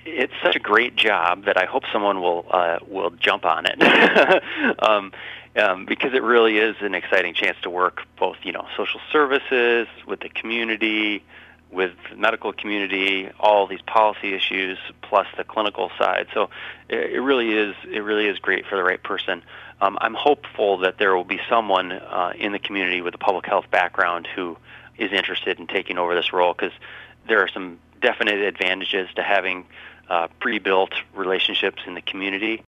it's such a great job that I hope someone will jump on it. Because it really is an exciting chance to work both, social services, with the community, with the medical community, all these policy issues, plus the clinical side. So it really is great for the right person. I'm hopeful that there will be someone in the community with a public health background who is interested in taking over this role, because there are some definite advantages to having pre-built relationships in the community